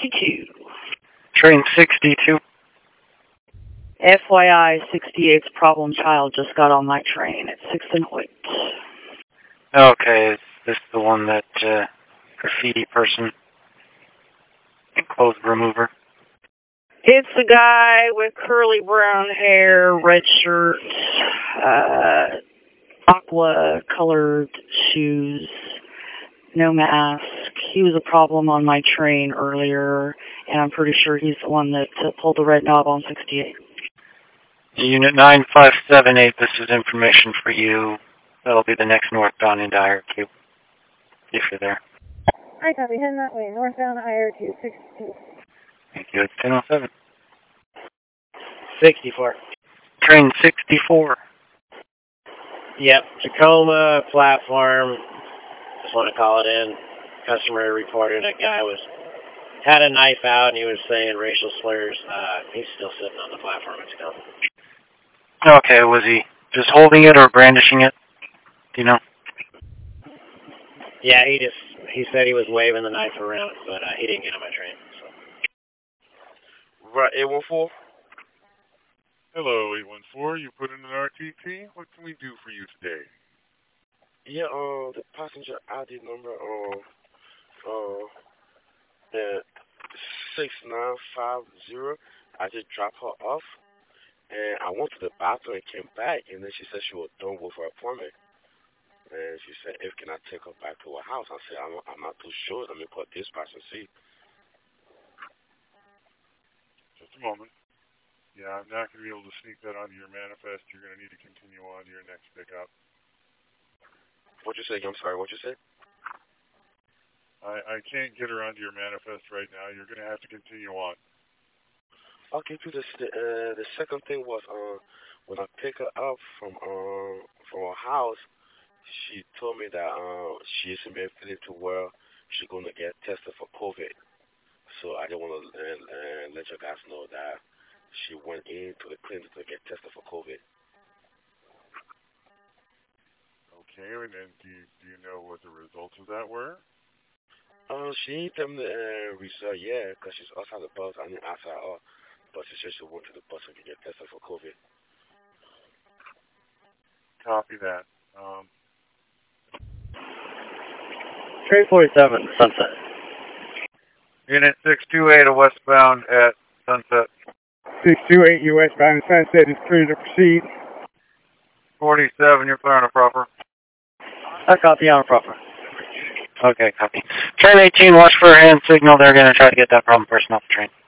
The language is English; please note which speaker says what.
Speaker 1: 62.
Speaker 2: Train 62.
Speaker 1: FYI, 68's problem child just got on my train at 6 and Hoyt.
Speaker 2: Okay, is this the one that, graffiti person? Clothes remover?
Speaker 1: It's the guy with curly brown hair, red shirt, aqua-colored shoes, no mask. He was a problem on my train earlier, and I'm pretty sure he's the one that pulled the red knob on 68.
Speaker 2: Unit 9578, this is information for you. That'll be the next northbound into IRQ, if you're there.
Speaker 3: I copy, heading that way, northbound IRQ 62.
Speaker 2: Thank you, it's 10:07.
Speaker 4: 64.
Speaker 2: Train 64.
Speaker 4: Yep, Tacoma platform. Just want to call it in. Customer reported a guy had a knife out and he was saying racial slurs. He's still sitting on the platform at Tacoma.
Speaker 2: Okay, was he just holding it or brandishing it? Do you know?
Speaker 4: Yeah, he said he was waving the knife around, but he didn't get on my train. So.
Speaker 5: Right, 814.
Speaker 6: Hello, 814. You put in an RTP. What can we do for you today?
Speaker 5: Yeah, the passenger ID number, the 6950. I just dropped her off, and I went to the bathroom and came back, and then she said she was done with her appointment. And she said, if can I take her back to her house? I said, I'm not too sure. Let me put dispatch and see.
Speaker 6: Just a moment. Yeah, I'm not going to be able to sneak that onto your manifest. You're going to need to continue on to your next pickup.
Speaker 5: What you say? I'm sorry, what you said?
Speaker 6: I can't get her onto your manifest right now. You're going to have to continue on.
Speaker 5: Okay, too, the second thing was, when I pick her up from her house, she told me that she isn't been feeling too well. She's going to get tested for COVID. So I just want to let you guys know that she went into the clinic to get tested for COVID.
Speaker 6: Okay, and then do you know what the results of that were?
Speaker 5: She ain't tell me the result yet, because she's outside the bus. I didn't ask her out, but she said she went to the bus and get tested for COVID.
Speaker 6: Copy that.
Speaker 4: Train 47, Sunset.
Speaker 2: Unit 628, a westbound at Sunset.
Speaker 7: 628, you westbound Sunset is clear to proceed.
Speaker 2: 47, you're clear on a proper.
Speaker 4: I copy on a proper.
Speaker 2: Okay, copy. Train 18, watch for a hand signal. They're going to try to get that problem person off the train.